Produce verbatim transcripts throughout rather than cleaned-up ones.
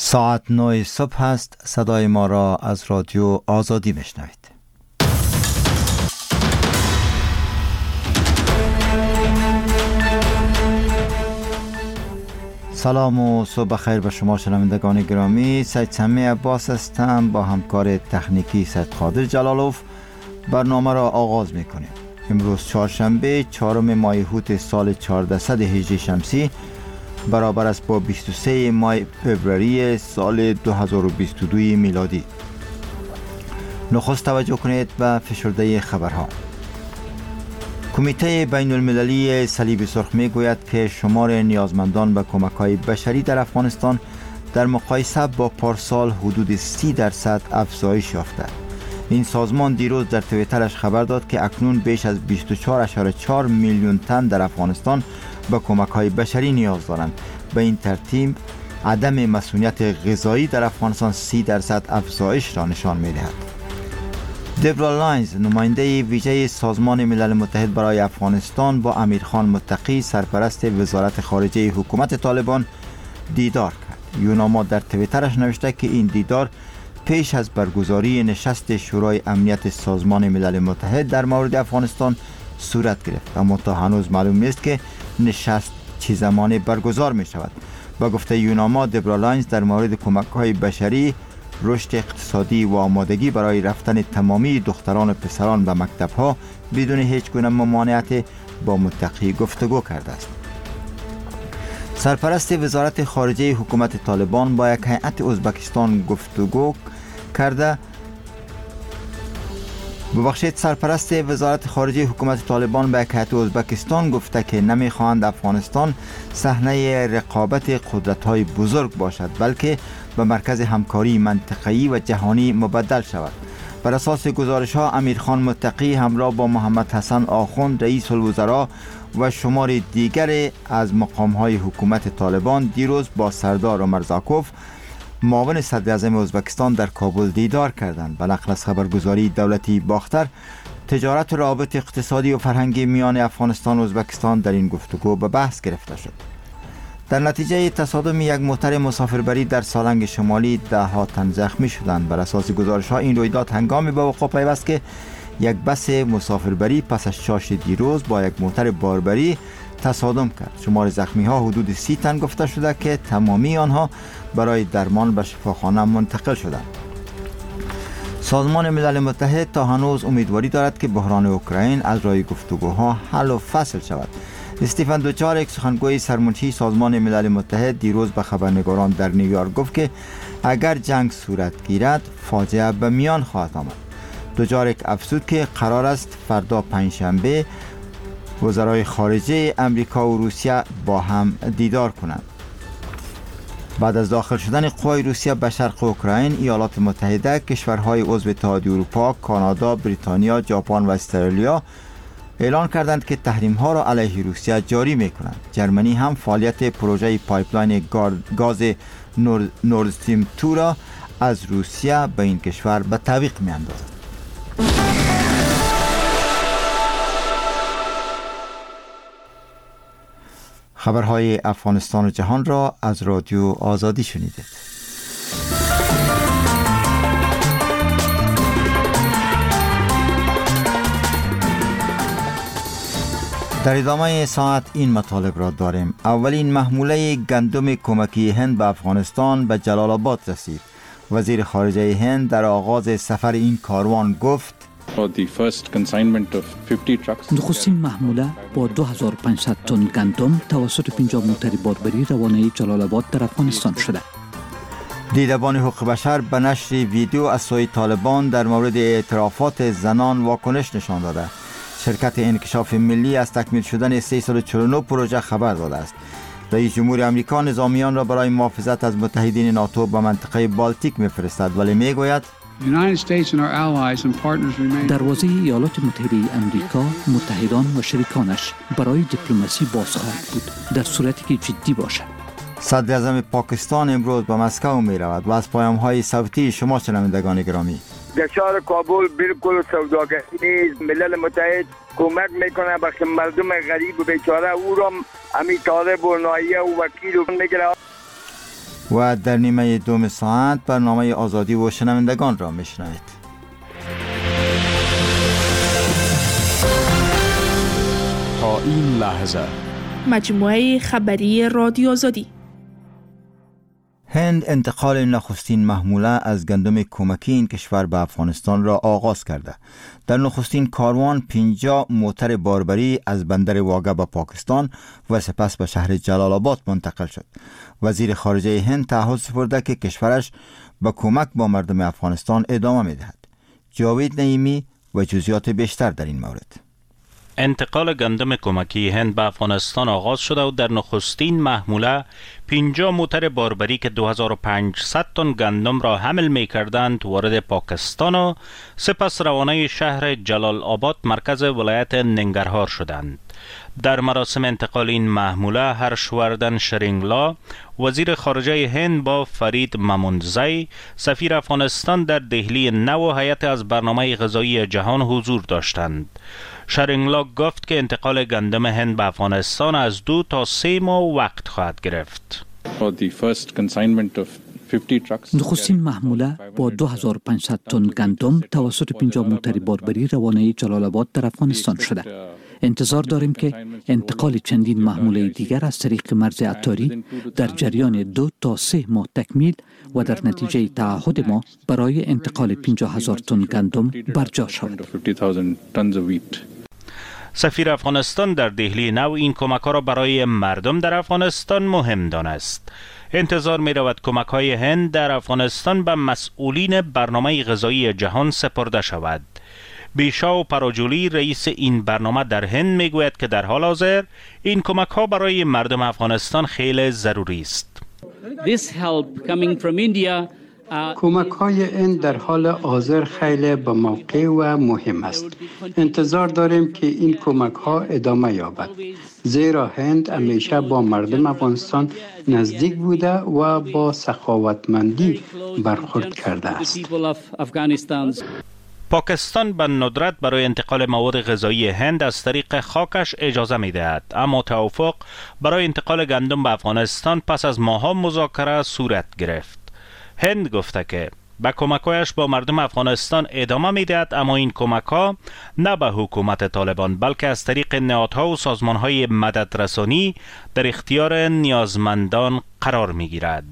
ساعت نه صبح است. صدای ما را از رادیو آزادی میشنوید. سلام و صبح خیر به شما شنوندگان گرامی. سید سمی عباس هستم با همکار تکنیکی سید قادر جلالوف. برنامه را آغاز میکنیم. امروز چهارشنبه چهارم ماه هوت سال چهاردهصد هجری شمسی برابر است با بیست و سه ماه فوریه سال دو هزار و بیست و دو میلادی. نخست توجه کنید به فشرده خبرها. کمیته بین المللی صلیب سرخ می گوید که شمار نیازمندان به کمک‌های بشری در افغانستان در مقایسه با پارسال حدود سی درصد افزایش یافته. این سازمان دیروز در توییترش خبر داد که اکنون بیش از بیست و چهار ممیز چهار میلیون تن در افغانستان به کمک‌های بشری نیاز دارند. به این ترتیب عدم مسئولیت غذایی در افغانستان سی درصد افزایش را نشان می‌دهد. دبرا لاینز، نماینده ویژه سازمان ملل متحد برای افغانستان، با امیرخان متقی سرپرست وزارت خارجه حکومت طالبان دیدار کرد. یوناما در توییترش نوشته که این دیدار پیش از برگزاری نشست شورای امنیت سازمان ملل متحد در مورد افغانستان صورت گرفت، اما تا هنوز معلوم نیست که نشست چه زمانی برگزار می شود. با گفته یوناما، دبرا لاینز در مورد کمک‌های بشری، رشد اقتصادی و آمادگی برای رفتن تمامی دختران و پسران به مکتب‌ها بدون هیچ گونه ممانعت با متقی گفتگو کرده است. سرپرست وزارت خارجه حکومت طالبان با یک هیئت ازبکستان گفتگو کرده. ببخشید سرپرست وزارت خارجه حکومت طالبان به یک هیئت ازبکستان گفته که نمی‌خواهند افغانستان صحنه رقابت قدرت‌های بزرگ باشد، بلکه به مرکز همکاری منطقه‌ای و جهانی مبدل شود. بر اساس گزارش‌ها، امیرخان متقی همراه با محمد حسن آخوند، رئیس الوزراء و شمار دیگر از مقام‌های حکومت طالبان دیروز با سردار عمر زاکوف، معاون صدر اعظم ازبکستان، در کابل دیدار کردند. به نقل از خبرگزاری دولتی باختر، تجارت و روابط اقتصادی و فرهنگی میان افغانستان و ازبکستان در این گفتگو به بحث گرفته شد. در نتیجه تصادم یک موتر مسافربری در سالنگ شمالی ده ها تن زخمی شدند. بر اساس گزارش‌ها این رویداد هنگامی به وقوع پیوست که یک بس مسافربری پس از شاش دیروز با یک موتر باربری تصادم کرد. شمار زخمی ها حدود سی تن گفته شده که تمامی آنها برای درمان به شفاخانه منتقل شدند. سازمان ملل متحد تا هنوز امیدواری دارد که بحران اوکراین از راه گفتگوها حل و فصل شود. استیفن دوچارک، سخنگوی سرمنشی سازمان ملل متحد، دیروز به خبرنگاران در نیویورک گفت که اگر جنگ صورت گیرد فاجعه به میان خواهد آمد. دوچارک افزود که قرار است فردا پنجشنبه وزرای خارجه امریکا و روسیه با هم دیدار کنند. بعد از داخل شدن قوای روسیه به شرق اوکراین، ایالات متحده، کشورهای عضو اتحادیه اروپا، کانادا، بریتانیا، ژاپن و استرالیا اعلان کردند که تحریم ها را علیه روسیه جاری می کنند. جرمنی هم فعالیت پروژه پایپلاین گاز نورد استریم دو را از روسیه به این کشور به تعویق می اندازد. خبرهای افغانستان و جهان را از رادیو آزادی شنیدید. در ادامه ساعت این مطالب را داریم. اولین محموله گندم کمکی هند به افغانستان به جلال آباد رسید. وزیر خارجه هند در آغاز سفر این کاروان گفت: نخستین محموله با دو هزار و پانصد تن گندم توسط پنجاه موتر باربری روانه جلال آباد در افغانستان شده. دیدبان حقوق بشر به نشر ویدیو از سوی طالبان در مورد اعترافات زنان واکنش نشان داده. شرکت انکشاف ملی از تکمیل شدن سیصد و چهل و نه پروژه خبر داده است. رئیس جمهور آمریکا نظامیان را برای محافظت از متحدین ناتو به منطقه بالتیک می‌فرستد، ولی میگوید دروازه ایالات متحده آمریکا، متحدان و شریکانش برای دیپلماسی باز خواهد بود در صورتی که جدی باشد. صدر اعظم پاکستان امروز به مسکو می رود و از پیام‌های صوتی شما شنوندگان گرامی: در شهر کابل بالکل سوداگری نیست. ملل متحد کمک میکنه به مردم غریب و بیچاره، او را همین طالب و نایه و وکیل میگیره. و در نیمه دوم ساعت برنامه آزادی و شنوندگان را میشنوید. تا این لحظه مجموعه خبری رادیو آزادی. هند انتقال نخستین محموله از گندم کمکی این کشور به افغانستان را آغاز کرده. در نخستین کاروان پنجاه موتر باربری از بندر واگه به پاکستان و سپس به شهر جلال آباد منتقل شد. وزیر خارجه هند تعهد سپرده که کشورش به کمک با مردم افغانستان ادامه می‌دهد. جاوید نعیمی و جزئیات بیشتر در این مورد. انتقال گندم کمکی هند به افغانستان آغاز شده و در نخستین محموله پنجاه موتر باربری که دو هزار و پانصد تن گندم را حمل می کردند وارد پاکستان و سپس روانه شهر جلال آباد مرکز ولایت ننگرهار شدند. در مراسم انتقال این محموله هرشوردن شرینگلا وزیر خارجه هند با فرید ماموندزی سفیر افغانستان در دهلی نو هیئت از برنامه غذایی جهان حضور داشتند. شرینگلا گفت که انتقال گندم هند به افغانستان از دو تا سه ماه وقت خواهد گرفت. نخستین محموله با دو هزار و پانصد تن گندم توسط پنجاه موتر باربری روانه جلال آباد در افغانستان شده. انتظار داریم که انتقال چندین محموله دیگر از طریق مرز عطاری در جریان دو تا سه ماه تکمیل و در نتیجه تعهد ما برای انتقال پنجاه هزار تن گندم برجا شود. سفیر افغانستان در دهلی نو این کمک ها را برای مردم در افغانستان مهم دانست. انتظار می رود کمک های هند در افغانستان به مسئولین برنامه غذایی جهان سپرده شود. بیشاو پراجولی رئیس این برنامه در هند می گوید که در حال حاضر این کمک ها برای مردم افغانستان خیلی ضروری است. This help coming from India کمک های این در حال حاضر خیلی به موقع و مهم است. انتظار داریم که این کمک ها ادامه یابد، زیرا هند همیشه با مردم افغانستان نزدیک بوده و با سخاوتمندی برخورد کرده است. پاکستان به ندرت برای انتقال مواد غذایی هند از طریق خاکش اجازه می دهد، اما توافق برای انتقال گندم به افغانستان پس از ماه‌ها مذاکره صورت گرفت. هند گفته که به کمک‌هایش با مردم افغانستان ادامه می‌دهد، اما این کمک‌ها نه به حکومت طالبان بلکه از طریق نهادها و سازمان‌های مددرسانی در اختیار نیازمندان قرار می‌گیرد.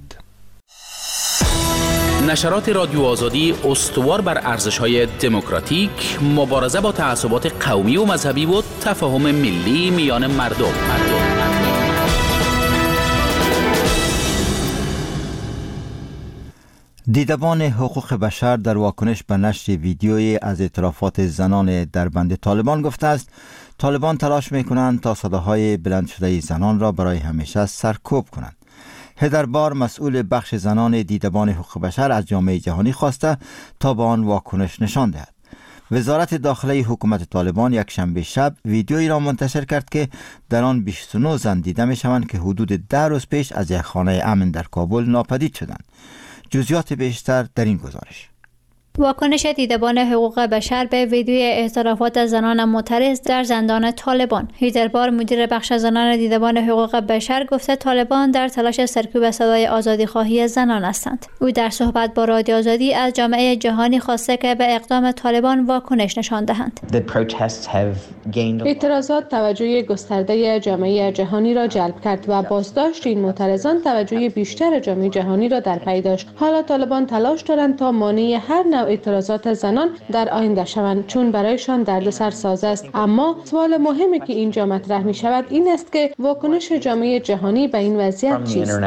نشرات رادیو آزادی استوار بر ارزش‌های دموکراتیک، مبارزه با تعصبات قومی و مذهبی و تفاهم ملی میان مردم. مردم. دیدبان حقوق بشر در واکنش به نشر ویدیویی از اعترافات زنان در بند طالبان گفته است طالبان تلاش می‌کنند تا صداهای بلند شده زنان را برای همیشه سرکوب کنند. هدربار مسئول بخش زنان دیدبان حقوق بشر از جامعه جهانی خواسته تا به آن واکنش نشان دهد. وزارت داخله حکومت طالبان یک شنبه شب ویدیویی را منتشر کرد که در آن بیست و نه زن دیده می‌شوند که حدود ده روز پیش از یک خانه امن در کابل ناپدید شدند. جزئیات بیشتر در این گزارش. واکنش دیدبان حقوق بشر به ویدیوی اعترافات زنان معترض در زندان طالبان. هیدربار مدیر بخش زنان دیدبان حقوق بشر گفته طالبان در تلاش سرکوب صدای آزادیخواهی زنان هستند. او در صحبت با رادیو آزادی از جامعه جهانی خواسته که به اقدام طالبان واکنش نشان دهند. اعتراضات توجه گسترده جامعه جهانی را جلب کرد و بازداشت این معترضان توجه بیشتر جامعه جهانی را در پی داشت. حالا طالبان تلاش دارند تا مانع هر نوع اعتراضات زنان در آینده شوند، چون برایشان دردسر ساز است. اما سوال مهمی که اینجا مطرح می شود این است که واکنش جامعه جهانی به این وضعیت چیست؟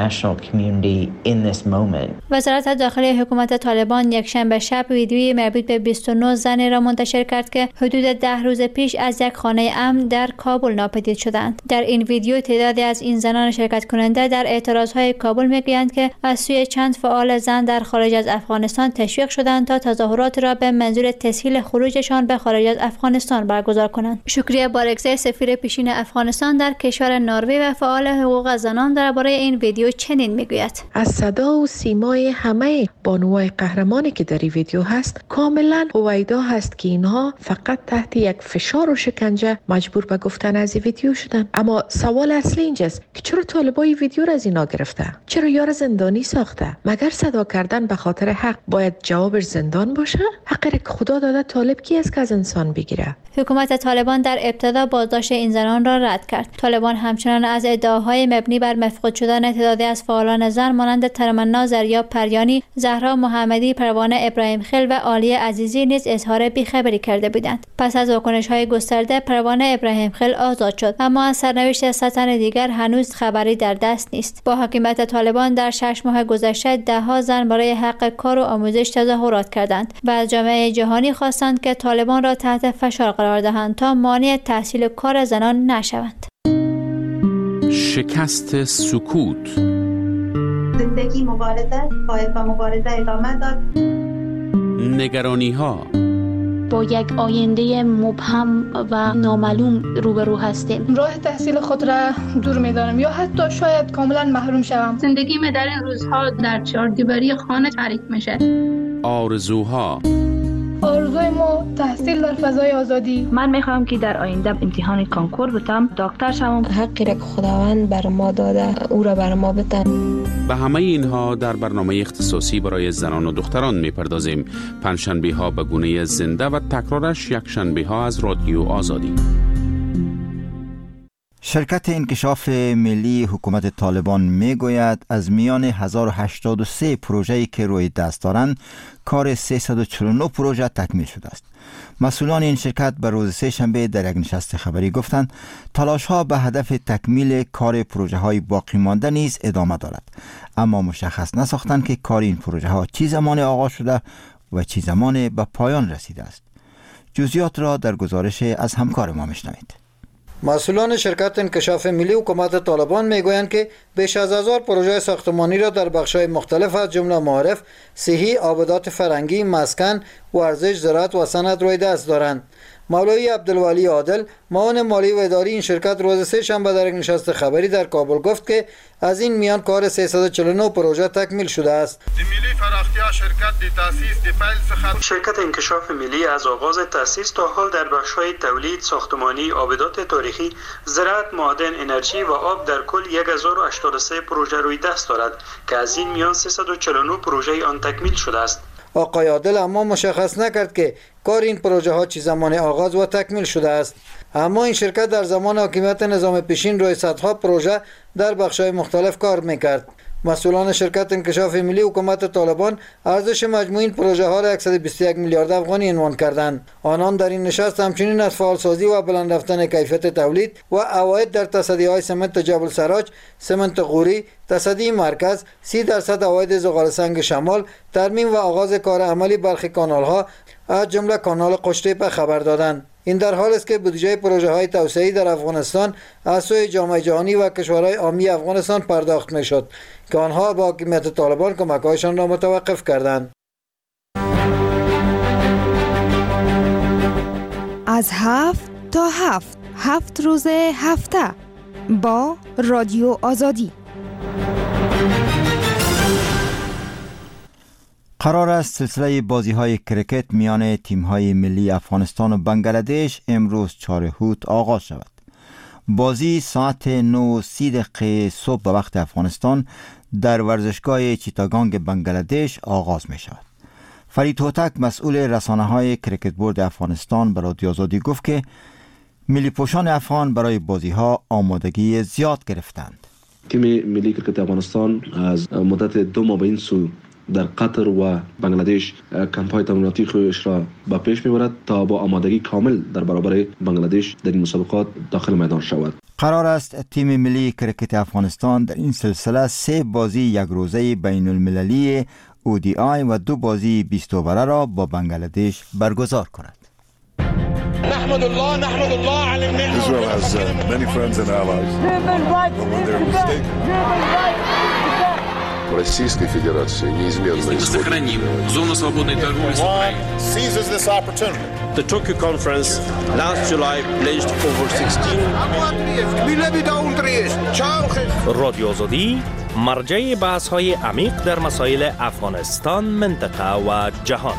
وزارت داخلی حکومت طالبان یک شنبه شب ویدیویی مربوط به بیست و نه زنی را منتشر کرد که حدود ده روز پیش از یک خانه امن در کابل ناپدید شدند. در این ویدیو تعدادی از این زنان شرکت کننده در اعتراضهای کابل میگویند که از سوی چند فعال زن در خارج از افغانستان تشویق شدند تا تظاهرات را به منظور تسهیل خروجشان به خارج از افغانستان برگزار کنند. شکریه بارگزای سفیر پیشین افغانستان در کشور نروژ و فعال حقوق زنان درباره این ویدیو چنین میگوید: از صدا و سیمای همه بانوای قهرمانی که در این ویدیو هست کاملا هویدا هست که اینها فقط تحت یک فشار و شکنجه مجبور به گفتن از این ویدیو شدن. اما سوال اصلی اینجاست که چرا طالبان این ویدیو را از اینا گرفته؟ چرا یار زندانی ساخته؟ مگر صدا کردن به خاطر حق باید جوابش زندان باشه؟ حقی که خدا داده طالب کی است که از انسان بگیره؟ حکومت طالبان در ابتدا بازداشت این زنان را رد کرد. طالبان همچنان از ادعاهای مبنی بر مفقود شدن تعدادی از فعالان زن مانند ترمنا زریا پریانی، زهرا محمدی، پروانه ابراهیم خیل و عالی عزیزی نیز اظهار بیخبری کرده بودند. پس از واکنش‌های گسترده پروانه ابراهیم خیل آزاد شد، اما از سرنوشت ست تن دیگر هنوز خبری در دست نیست. با حکومت طالبان در شش ماه گذشته ده‌ها زن برای حق کار و آموزش تظاهرات کردند و از جامعه جهانی خواستند که طالبان را تحت فشار قرار دهند تا مانع تحصیل کار زنان نشوند. شکست سکوت. زندگی مبارزه باید با مبارزه ادامه داد. نگرانی ها. با یک آینده مبهم و نامعلوم روبرو هستیم. راه تحصیل خود را دور می‌دانم یا حتی شاید کاملا محروم شوم. زندگی من در این روزها در چهاردیواری خانه تعریف میشه. آرزوها. آرزوی ما تحصیل در فضای آزادی. من میخوام که در آینده امتحان کانکور بتم، دکتر شوم. حقی را که خداوند بر ما داده او را بر ما بده. به همه اینها در برنامه اختصاصی برای زنان و دختران میپردازیم. پنجشنبه ها به گونه زنده و تکرارش یک شنبه ها از رادیو آزادی. شرکت انکشاف ملی حکومت طالبان میگوید از میان هزار و هشتاد و سه پروژه‌ای که روی دست دارند کار سیصد و چهل و نه پروژه تکمیل شده است. مسئولان این شرکت به روز سه شنبه در یک نشست خبری گفتند تلاش‌ها به هدف تکمیل کار پروژه‌های باقی مانده نیز ادامه دارد، اما مشخص نساختند که کار این پروژه‌ها چه زمان آغاز شده و چه زمان به پایان رسیده است. جزئیات را در گزارش از همکار ما میشنوید. مسئولان شرکت انکشاف ملی حکومت طالبان میگویند که بیش از هزار پروژه ساختمانی را در بخش‌های مختلف از جمله معارف، صحی، آبادات فرهنگی، مسکن، ورزش، زراعت و صنعت روی دست دارند. مولوی عبدالولی عادل، معاون مالی و اداری این شرکت روز سه شنبه در یک نشست خبری در کابل گفت که از این میان کار سیصد و چهل و نه پروژه تکمیل شده است. ملی فراختیا شرکت دی تاسیس دی پیل سخت شرکت انکشاف ملی از آغاز تاسیس تا حال در بخش‌های تولید، ساختمانی، آبادات تاریخی، زراعت، معادن، انرژی و آب در کل هزار و هشتاد و سه پروژه روی دست دارد که از این میان سیصد و چهل و نه پروژه آن تکمیل شده است. آقای عادل اما مشخص نکرد که کار این پروژه ها چه زمان آغاز و تکمیل شده است. اما این شرکت در زمان حاکمیت نظام پیشین روی صدها پروژه در بخش‌های مختلف کار میکرد. مسئولان شرکت انکشاف ملی حکومت طالبان ارزش مجموعی این پروژه ها را صد و بیست و یک میلیارد افغانی عنوان کردند. آنان در این نشست همچنین از فعالسازی و بلند رفتن کیفیت تولید و عواید در تصدیهای سمنت جبل سراج، سمنت غوری، تصدی مرکز، سی درصد عواید زغال سنگ شمال، ترمیم و آغاز کار عملی برخی کانال ها از جمله کانال قشتیپه خبر دادند. این در حال است که بودجه پروژه های توسعه‌ای در افغانستان از سوی جامعه جهانی و کشورهای عامی افغانستان پرداخت می شد که آنها با حکومت طالبان کمک‌هایشان را متوقف کردند. از هفت تا هفت هفت روز هفته با رادیو آزادی. قرار است سلسله بازی‌های کرکت میان تیم‌های ملی افغانستان و بنگلادش امروز چهارم اوت آغاز شود. بازی ساعت نه و سی دقیقه صبح به وقت افغانستان در ورزشگاه چیتاگانگ بنگلادش آغاز می شود. فرید هوتک مسئول رسانه‌های کرکت بورد افغانستان به رادیو آزادی گفت که ملی پوشان افغان برای بازی‌ها آمادگی زیاد گرفتند. تیم ملی کرکت افغانستان از مدت دو ماه به این سو در قطر و بنگلادش کمپ‌های تمریناتی خودش را به پیش می‌برد تا با آمادگی کامل در برابر بنگلادش در این مسابقات داخل میدان شود. قرار است تیم ملی کرکت افغانستان در این سلسله سه بازی یک روزه بین المللی او دی آی و دو بازی بیست اووره را با بنگلادش برگزار کند. نحمد الله نحمد الله علی النعمة. Israel has uh, many friends and allies. But when they're mistaken Российской Федерации неизменно Сохраним зону свободной торговли с Украиной. Seizes this opportunity. The Tokyo conference last July pledged over sixteen رادیو آزادی مرجع بحث های عمیق در مسائل افغانستان، منطقه و جهان.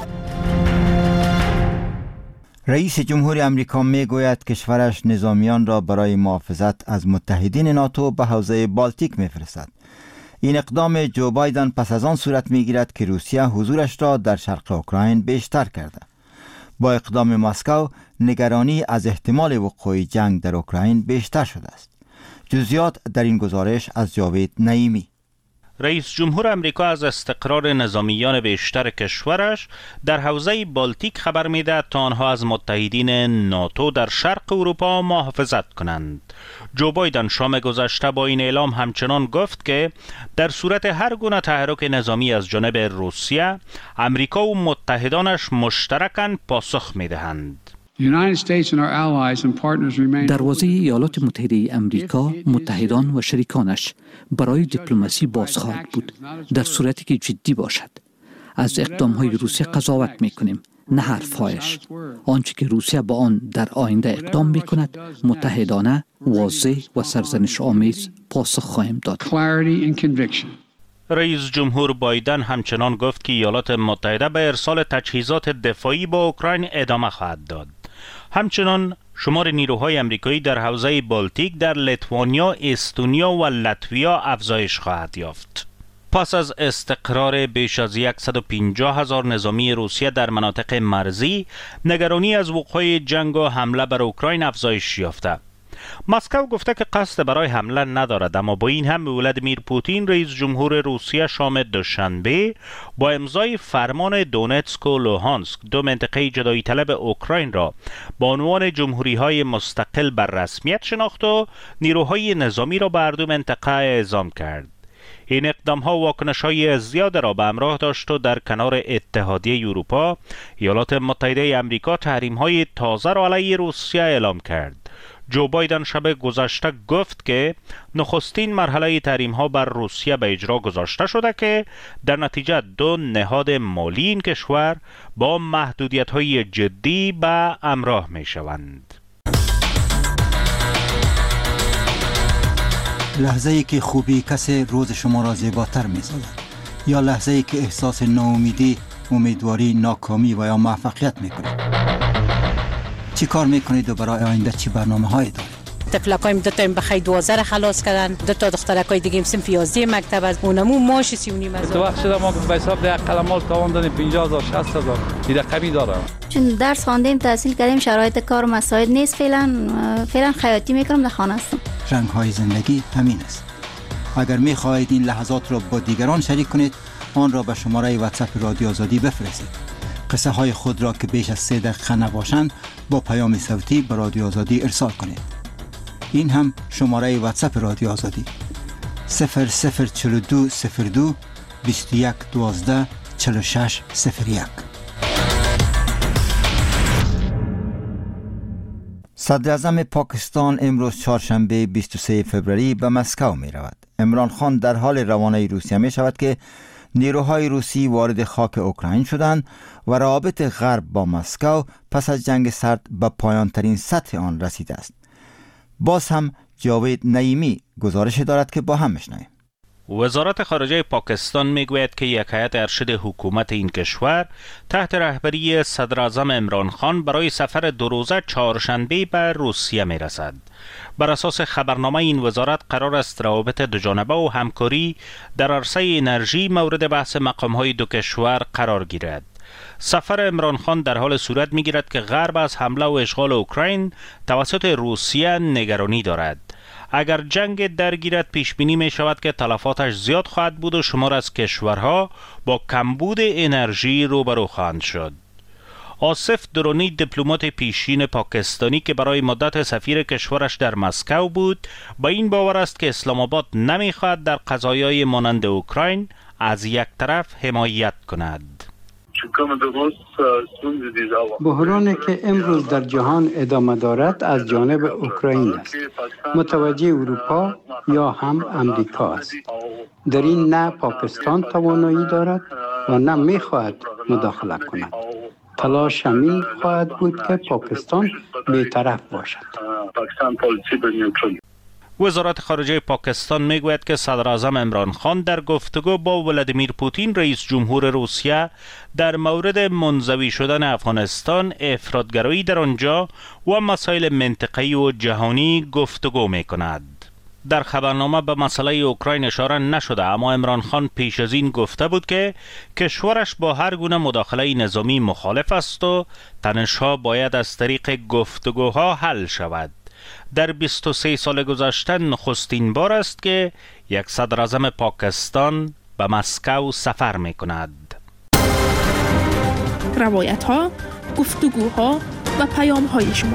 رئیس جمهور امریکا می گوید کشورش نظامیان را برای محافظت از متحدین ناتو به حوزه بالتیک می فرستد. این اقدام جو بایدن پس از آن صورت می گیرد که روسیه حضورش را در شرق اوکراین بیشتر کرده. با اقدام مسکو نگرانی از احتمال وقوع جنگ در اوکراین بیشتر شده است. جزئیات در این گزارش از جاوید نعیمی. رئیس جمهور امریکا از استقرار نظامیان بیشتر کشورش در حوزه بالتیک خبر می‌دهد تا آنها از متحدین ناتو در شرق اروپا محافظت کنند. جو بایدن شام گذشته با این اعلام همچنان گفت که در صورت هر گونه تحرک نظامی از جانب روسیه، امریکا و متحدانش مشترکاً پاسخ می‌دهند. دروازه ایالات متحده امریکا، متحدان و شریکانش برای دیپلماسی باز خواهد بود در صورتی که جدی باشد. از اقدام‌های روسیه قضاوت می‌کنیم، نه حرف‌هایش. آنچه که روسیه با آن در آینده اقدام می‌کند، متحدانه، واضح و سرزنش آمیز پاسخ خواهیم داد. رئیس جمهور بایدن همچنان گفت که ایالات متحده به ارسال تجهیزات دفاعی با اوکراین ادامه خواهد داد. همچنان شمار نیروهای امریکایی در حوزه بالتیک در لیتوانیا، استونیا و لاتویا افزایش خواهد یافت. پس از استقرار بیش از صد و پنجاه هزار نظامی روسیه در مناطق مرزی، نگرانی از وقوع جنگ و حمله بر اوکراین افزایش یافته. مسکو گفته که قصد برای حمله ندارد، اما با این هم ولادیمیر پوتین رئیس جمهور روسیه شام دوشنبه با امضای فرمان دونتسک و لوهانسک، دو منطقه جدایی طلب اوکراین را با عنوان جمهوری های مستقل بر رسمیت شناخت و نیروهای نظامی را به هر دو منطقه اعزام کرد. این اقدام ها واکنش های زیاد را به همراه داشت و در کنار اتحادیه اروپا، ایالات متحده امریکا تحریم های تازه را علیه روسیه اعلام کرد. جو بایدن شب گذشته گفت که نخستین مرحله تحریم ها بر روسیه به اجرا گذاشته شده که در نتیجه دو نهاد مالی این کشور با محدودیت های جدی به همراه می شوند. لحظه ای که خوبی کسی روز شما را زیباتر می سازد، یا لحظه ای که احساس ناامیدی، امیدواری، ناکامی و یا موفقیت می کنید. چی کار میکنید و برای آینده چی برنامه هایی دارید؟ طفلکایم دو تا بخای دوازده را خلاص کردن، دو تا دخترکای دیگه هم صنف یازده مکتب از اونمو ماش سی و نیم هزار. تو وقت شده ما به حساب ده قلمال تاوان پنجاه هزار شصت هزار این رقمی دارم. چون درس خواندیم، تحصیل کردیم، شرایط کار مساعد نیست، فعلا فعلا خیاطی میکنم، در خانه هستم. رنگ های زندگی همین است. اگر میخواهید این لحظات را با دیگران شریک کنید، آن را به شماره واتساپ رادیو آزادی بفرستید. قصه های خود را که بیش از سه دقیقه نباشند با پیام صوتی به رادیو آزادی ارسال کنید. این هم شماره واتساپ رادیو آزادی صفر صفر چهل و دو صفر دو بیست و یک دوازده چهل و شش صفر یک. صدر اعظم پاکستان امروز چهارشنبه بیست و سوم فوریه به مسکو می رود. عمران خان در حال روانه روسیه می شود که نیروهای روسی وارد خاک اوکراین شدند و روابط غرب با مسکو پس از جنگ سرد به پایان ترین سطح آن رسیده است. باز هم جاوید نعیمی گزارش دارد که با هم میشنویم. وزارت خارجه پاکستان میگوید که یک هیئت ارشد حکومت این کشور تحت رهبری صدر اعظم عمران خان برای سفر دو روزه چهارشنبه به روسیه میرسد. بر اساس خبرنامه این وزارت قرار است روابط دوجانبه و همکاری در عرصه انرژی مورد بحث مقام‌های دو کشور قرار گیرد. سفر عمران خان در حال صورت میگیرد که غرب از حمله و اشغال اوکراین توسط روسیه نگرانی دارد. اگر جنگ درگیرد پیش بینی می شود که تلفاتش زیاد خواهد بود و شمار از کشورها با کمبود انرژی روبرو خواهند شد. آصف درونی دیپلمات پیشین پاکستانی که برای مدت سفیر کشورش در مسکو بود، با این باور است که اسلام آباد نمیخواهد در قضایای مانند اوکراین از یک طرف حمایت کند. بحرانی که امروز در جهان ادامه دارد از جانب اوکراین است. متوجه اروپا یا هم امریکا است. در این نه پاکستان توانایی دارد و نه می‌خواهد مداخله کند. تلاش همین خواهد بود که پاکستان بی‌طرف باشد. وزارت خارجه پاکستان میگوید که صدر اعظم عمران خان در گفتگو با ولادیمیر پوتین رئیس جمهور روسیه در مورد منزوی شدن افغانستان، افراطگرایی در آنجا و مسائل منطقه‌ای و جهانی گفتگو میکند. در خبرنامه به مسئله اوکراین اشاره نشده، اما عمران خان پیش از این گفته بود که کشورش با هر گونه مداخله نظامی مخالف است و تنش‌ها باید از طریق گفتگوها حل شود. در بیست و سه سال گذشته نخستین بار است که یک صدر اعظم پاکستان به مسکو سفر می کند. روایت ها، گفتگوها و پیام های شما.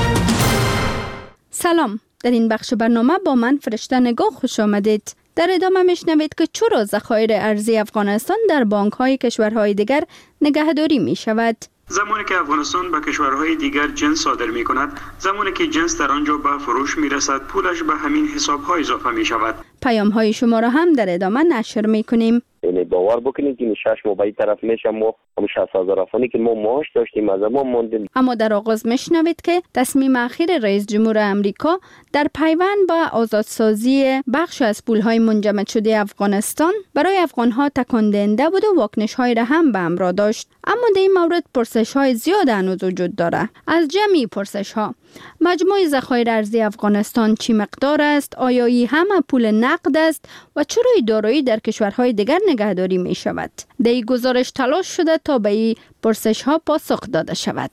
سلام، در این بخش برنامه با من فرشته نگاه خوش آمدید. در ادامه میشنوید که چرا ذخایر ارزی افغانستان در بانک های کشورهای دیگر نگهداری می شود. زمانی که افغانستان به کشورهای دیگر جنس صادر می کند، زمانی که جنس در آنجا به فروش می رسد، پولش به همین حساب ها اضافه می شود. پیام های شما را هم در ادامه نشر می کنیم. یعنی باور بکنید که شش ماه به این طرف میشم و همون شصت هزار افغانی که ما معاش داشتیم از ما ماندیم. اما در آغاز میشنوید که تصمیم اخیر رئیس جمهور امریکا در پیوند با آزادسازی بخش از پولهای منجمد شده افغانستان برای افغانها تکان دهنده بود و واکنش‌های را هم به همراه داشت. اما در این مورد پرسش‌های زیاد هنوز وجود داره. از جمعی پرسش‌ها: مجموع ذخایر ارزی افغانستان چی مقدار است؟ آیا این همه پول نقد است و چرا دارایی در کشورهای دیگر نگهداری می شود؟ در این گزارش تلاش شده تا به این پرسش ها پاسخ داده شود.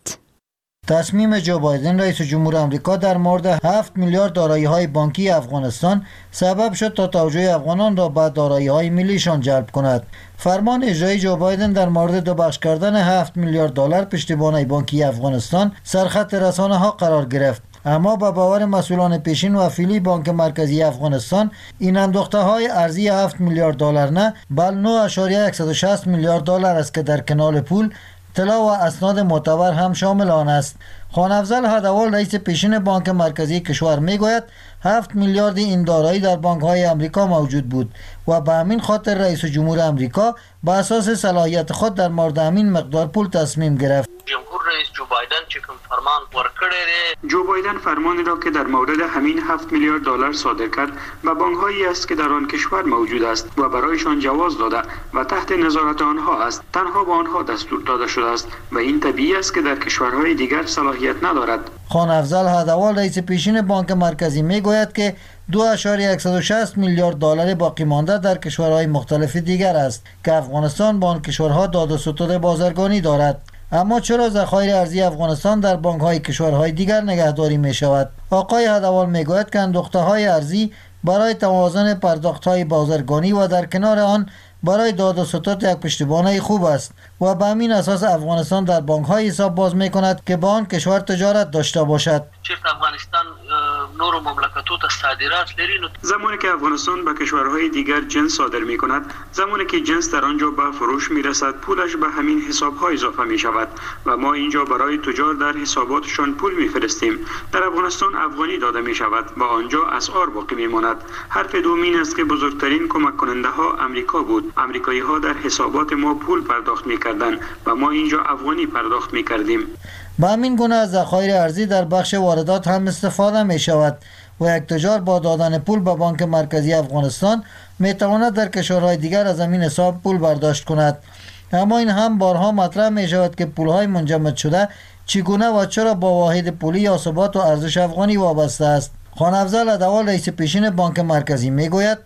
تصمیم جو بایدن رئیس جمهور آمریکا در مورد هفت میلیارد دارایی های بانکی افغانستان سبب شد تا توجه افغانان را به دارایی های ملیشان جلب کند. فرمان اجرایی جو بایدن در مورد دو بخش کردن هفت میلیارد دلار پشتیبانی بانکی افغانستان سرخط رسانه ها قرار گرفت. اما با باور مسئولان پیشین و فیلی بانک مرکزی افغانستان، این اندوخته های ارزی هفت میلیارد دلار نه بل نه اشاریه صد و شصت میلیارد دلار است که در کنال پول طلا و اسناد معتبر هم شامل آن است. خان افضل هدوال رئیس پیشین بانک مرکزی کشور میگوید هفت میلیارد این دارایی در بانک های امریکا موجود بود و به همین خاطر رئیس جمهور امریکا به اساس صلاحیت خود در مورد همین مقدار پول تصمیم گرفت. جمهور رئیس جو بایدن چې کوم فرمان ورکړی، جو بایدن فرمانی را که در مورد همین هفت میلیارد دلار صادر کرد به بانک‌هایی است که در آن کشور موجود است و برایشان جواز داده و تحت نظارت آنها است. تنها به آنها دستور داده شده است و این طبیعی است که در کشورهای دیگر صلاحیت ندارد. خان افضل هدوال رئیس پیشین بانک مرکزی میگوید که دو اشاریه صد و شصت میلیارد دلار باقی مانده در کشورهای مختلف دیگر است که افغانستان با آن کشورها داد و ستد بازرگانی دارد. اما چرا ذخایر ارزی افغانستان در بانک‌های کشورهای دیگر نگهداری می شود؟ آقای هدوال می گوید که اندوخته‌های ارزی برای توازن پرداخت‌های بازرگانی و در کنار آن برای داد و ستد یک پشتیبانی خوب است و به همین اساس افغانستان در بانک‌های حساب باز می کند که با آن کشور تجارت داشته باشد. افغانستان نور مملکت‌ها ته صادرات لري. زمانی که افغانستان به کشورهای دیگر جنس صادر می کند، زمانی که جنس در آنجا به فروش می رسد، پولش به همین حساب‌ها اضافه می شود و ما اینجا برای تجار در حساباتشان پول می فرستیم. در افغانستان افغانی داده می شود و آنجا اسعار باقی می ماند. حرف دومین است که بزرگترین کمک کننده ها امریکا بود. امریکایی ها در حسابات ما پول پرداخت می کردند و ما اینجا افغانی پرداخت می کردیم. با همین گونه از ذخایر ارزی در بخش واردات هم استفاده می شود و یک تجار با دادن پول به بانک مرکزی افغانستان می تواند در کشورهای دیگر از همین حساب پول برداشت کند. اما این هم بارها مطرح می شود که پولهای منجمد شده چگونه و چرا با واحد پولی یا ثبات و ارزش افغانی وابسته است. خان افضل هدوال رئیس پیشین بانک مرکزی می گوید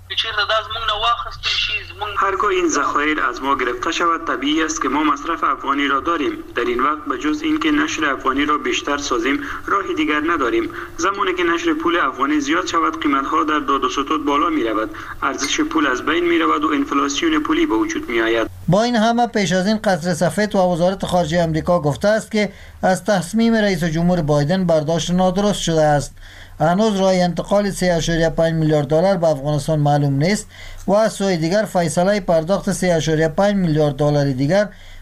هرگاه این ذخایر از ما گرفته شود، طبیعی است که ما مصرف افغانی را داریم. در این وقت به جز اینکه نشر افغانی را بیشتر سازیم، راهی دیگر نداریم. زمانی که نشر پول افغانی زیاد شود، قیمت‌ها در داد و ستد بالا می رود، ارزش پول از بین می رود و انفلاسیون پولی به وجود می آید. با این همه پیش از این قصر سفید و وزارت خارجه امریکا گفته است که از تصمیم رئیس جمهور بایدن برداشت نادرست شده است. هنوز راه انتقال سه اشاریه پنج میلیارد دلار به افغانستان معلوم نیست و از سوی دیگر فیصله پرداخت سه اشاریه پنج میلیارد دلار دیگر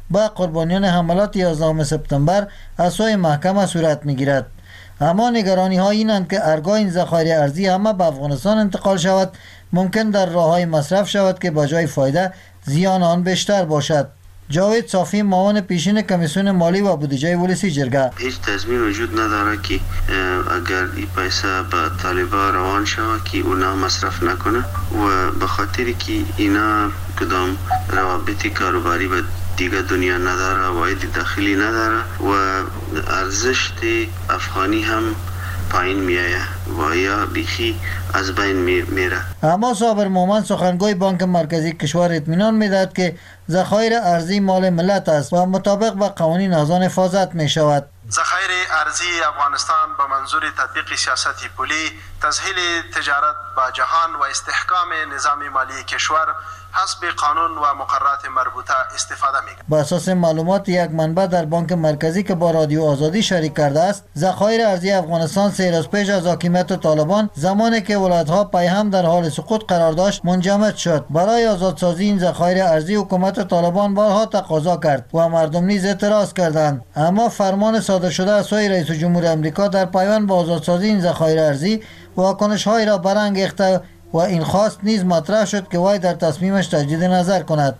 با قربانیان حملات یازدهم سپتامبر از سوی محکمه صورت میگیرد. اما نگرانی ها اینند که ارگاه این ذخایر ارزی همه به افغانستان انتقال شود ممکن در راه های مصرف شود که با جای فایده زیان آن بیشتر باشد. جاوید صافی معاون پیشین کمیسیون مالی و بودجه ولسی جرگه: هیچ تضمین وجود نداره که اگر این پیسه به طالبان روان شود که اونا مصرف نکنه و به خاطری که اینا کدام روابط کاروباری به دیگه دنیا نداره، واحد داخلی نداره و ارزش افغانی هم پایین میایه و یا بیخی از بین میره. اما صابر مومن سخنگوی بانک مرکزی کشور اطمینان میدهد که ذخایر ارزی مال ملت است و مطابق با قوانین از آن حفاظت می شود. ذخایر ارزی افغانستان به منظور تطبیق سیاست پولی، تسهیل تجارت با جهان و استحکام نظام مالی کشور حسب قانون و مقررات مربوطه استفاده می‌کنند. با اساس معلومات یک منبع در بانک مرکزی که با رادیو آزادی شریک کرده است، ذخایر ارزی افغانستان سه روز پیش از حاکمیت طالبان زمانی که ولایت‌ها پیهم در حال سقوط قرار داشت منجمد شد. برای آزادسازی این ذخایر ارزی حکومت طالبان بارها تقاضا کرد و مردم نیز اعتراض کردند. اما فرمان صادر شده از سوی رئیس جمهور آمریکا در پیوند با آزادسازی این ذخایر ارزی واکنش‌هایی را برانگیخته و این خواست نیز مطرح شد که وی در تصمیمش تجدید نظر کند.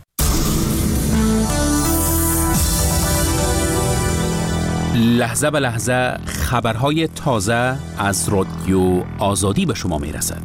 لحظه به لحظه خبرهای تازه از رادیو آزادی به شما میرسد.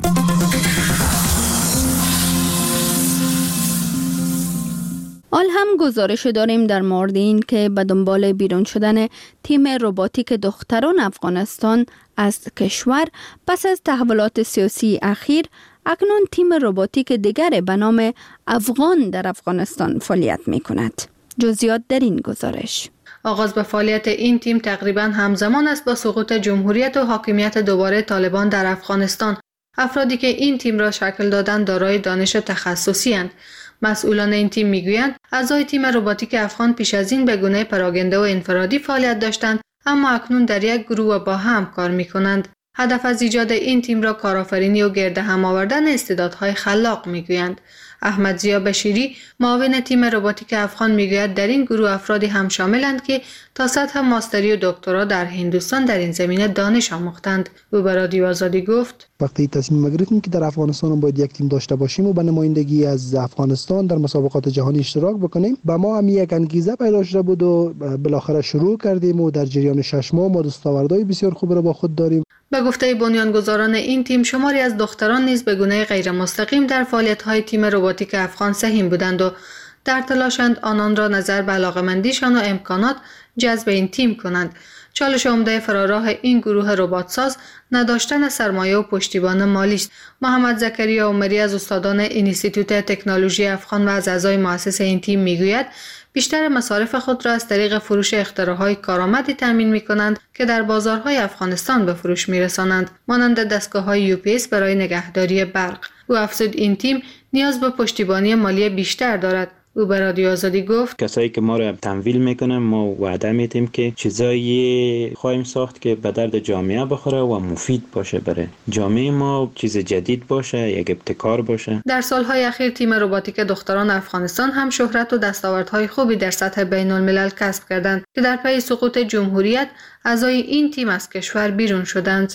حال هم گزارش داریم در مورد این که به دنبال بیرون شدن تیم روباتیک دختران افغانستان از کشور پس از تحولات سیاسی اخیر، اکنون تیم روباتیک دیگر به نام افغان در افغانستان فعالیت می کند. جزئیات در این گزارش. آغاز به فعالیت این تیم تقریباً همزمان است با سقوط جمهوریت و حاکمیت دوباره طالبان در افغانستان. افرادی که این تیم را شکل دادند دارای دانش تخصصی اند. مسئولان این تیم میگویند اعضای تیم روباتیک افغان پیش از این به گونه پراگنده و انفرادی فعالیت داشتند، اما اکنون در یک گروه و با هم کار میکنند. هدف از ایجاد این تیم را کارآفرینی و گرد هم آوردن استعدادهای خلاق میگویند. احمد ضیا بشیری معاون تیم روباتیک افغان میگوید در این گروه افرادی هم شاملند که تا سطح ماستری و دکترا در هندوستان در این زمینه دانش آموختند. او به رادیو آزادی گفت: وقتی تصمیم گرفتیم که در افغانستان باید یک تیم داشته باشیم و به نمایندگی از افغانستان در مسابقات جهانی اشتراک بکنیم، به ما هم یک انگیزه پیدا شده بود و بالاخره شروع کردیم و در جریان شش ماه ما دستاوردهای بسیار خوب را با خود داریم. به گفته بنیانگذاران این تیم، شماری از دختران نیز به گونه غیر مستقیم در فعالیت‌های تیم روباتیک افغان سهیم بودند و در تلاشند آنان را نظر به علاقه‌مندیشان و امکانات جذب این تیم کنند. چالش عمده فراراه این گروه رباتساز نداشتن سرمایه و پشتیبان مالی است. محمد زکریا عمری از استادان انستیتوت تکنولوژی افغان و از اعضای مؤسس این تیم میگوید بیشتر مصارف خود را از طریق فروش اختراعهای کارآمدی تامین می‌کنند که در بازارهای افغانستان به فروش می‌رسانند، مانند دستگاه‌های یو پی اس برای نگهداری برق. او افزود این تیم نیاز به پشتیبانی مالی بیشتر دارد. او به رادیو آزادی گفت: کسایی که ما رو تمویل میکنن ما وعده میدیم که چیزایی خواهیم ساخت که به درد جامعه بخوره و مفید باشه برای جامعه ما، چیز جدید باشه، یک ابتکار باشه. در سالهای اخیر تیم روباتیک دختران افغانستان هم شهرت و دستاوردهای خوبی در سطح بین الملل کسب کردند که در پی سقوط جمهوریت اعضای این تیم از کشور بیرون شدند.